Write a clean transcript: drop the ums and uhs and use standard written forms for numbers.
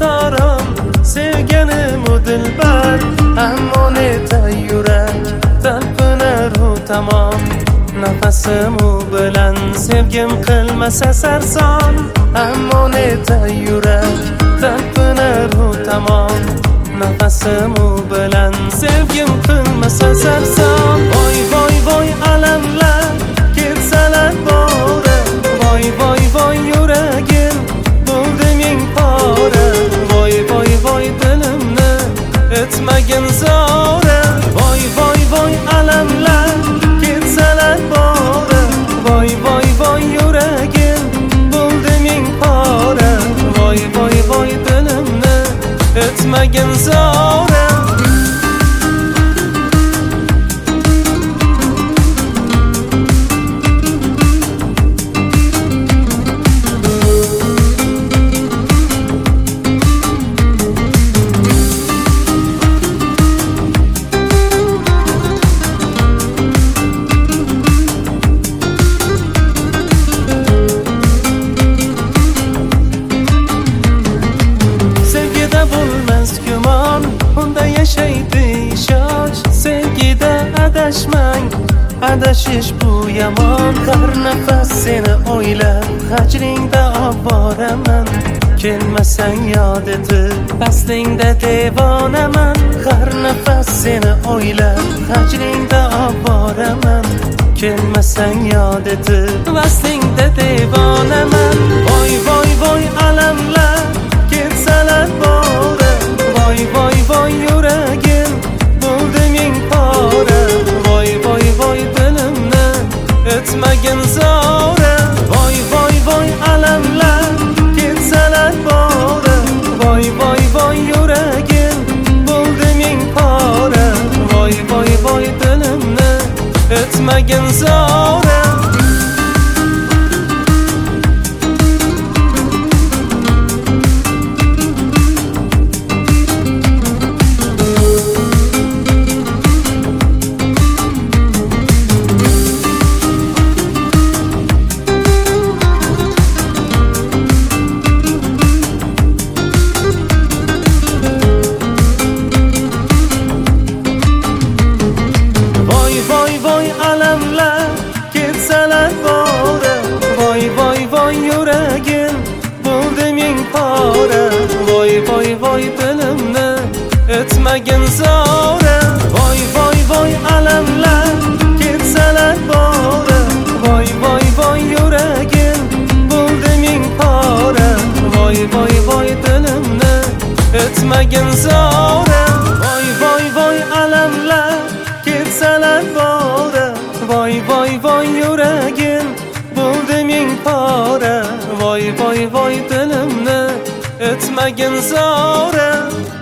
saram sevganim u dilbar, ammo neta yurak talpinar u tamom. Nafasim u bilan sevgim qilmasa sarson, ammo neta yurak talpinar u tamom. Nafasim u bilan sevgim qilmasa sarson. Voy voy voy alamlar ketsalar bora, voy voy voy yuragim bo'ldi ming pora. Voy voy voy dilimni etmagin zora, voy voy voy alamlar ketsalar bora, voy voy voy yuragim bo'ldi ming pora. Voy voy voy dilimni etmagin zora. Adashish bu yomon, har nafas seni o'ylab hajringda oboraman. Kelmasang yod etib paslingda devonaman, har nafas seni o'ylab hajringda oboraman. Kelmasang yod etib paslingda devonaman. Voy voy voy alamlar ketsalar bora, voy voy voy yuragim bo'ldi ming pora. Voy voy voy dilimni etmagin zora, voy voy voy alamlar ketsalar bora, voy voy voy yuragim bo'ldi ming pora. Voy voy voy dilimni etmagin zora. Yuragim bo'ldi ming pora, voy voy voy dilimni etmagin zora. Voy voy voy alamlar ketsalar bora, voy voy voy yuragim bo'ldi ming pora. Voy voy voy dilimni etmagin zora. Voy voy voy alamlar ketsalar bora, voy voy voy yuragim bo'ldi ming pora. Voy voy voy dilimni etmagin zora.